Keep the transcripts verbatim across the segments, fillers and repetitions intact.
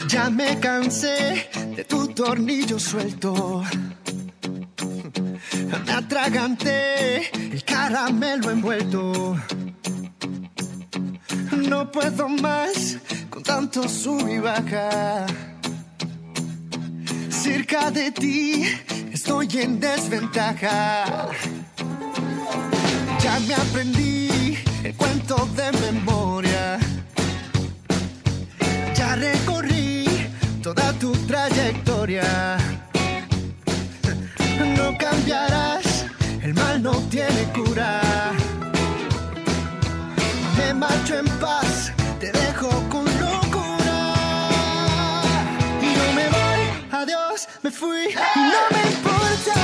Ya me cansé de tu tornillo suelto. Me atraganté el caramelo envuelto. No puedo más con tanto sub y baja. Cerca de ti estoy en desventaja. Ya me aprendí el cuento de memoria. Ya recorrí toda tu trayectoria. No cambiarás, el mal no tiene cura. Me marcho en paz, te dejo con locura. Y no me voy, adiós, me fui, y no me importa.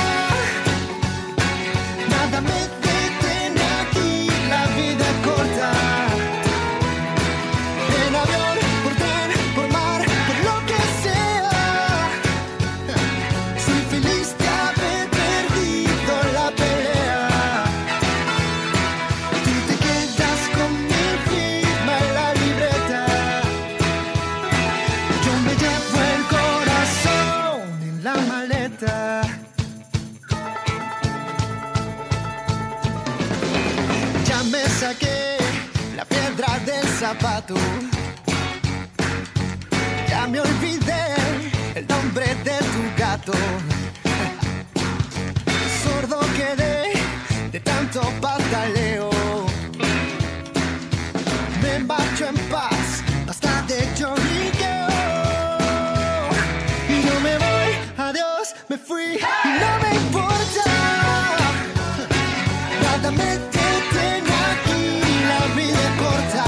Nada me detiene aquí, la vida es corta. En avión, por tren, por mar, por lo que sea. Soy feliz de haber perdido la pelea. Tú te quedas con mi firma en la libreta. Yo me llevo el corazón en la maleta. Ya me saqué la piedra del zapato. Ya me olvidé el nombre de tu gato. Sordo quedé de tanto pataleo. Me marcho en paz, basta de lloriqueo. Y no me voy, adiós, me fui, y no me importa. Nada me detiene aquí, la vida es corta.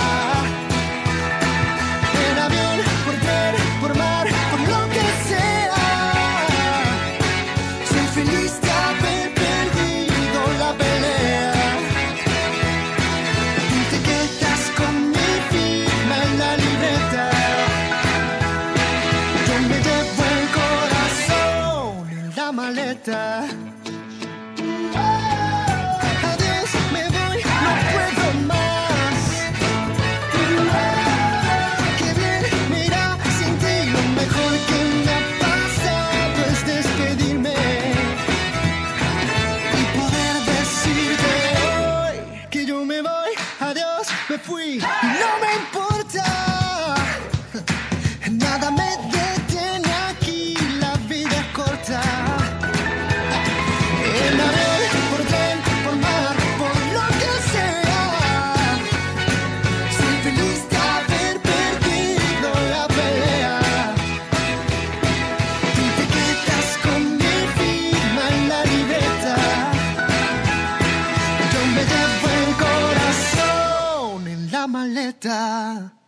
En avión, por tren, por mar, por lo que sea. Soy feliz de haber perdido la pelea. Tú te quedas con mi firma en la libreta. Yo me llevo el corazón en la maleta. Adiós, me voy, no puedo más. Qué bien, mira, sin ti lo mejor que me ha pasado es despedirme y poder decirte hoy que yo me voy, adiós, me fui, y no me importa. Nada me detiene aquí, la vida es corta. En avión, por tren, por mar, por lo que sea. Soy feliz de haber perdido la pelea. Tú te quedas con mi firma en la libreta. Yo me llevo el corazón en la maleta.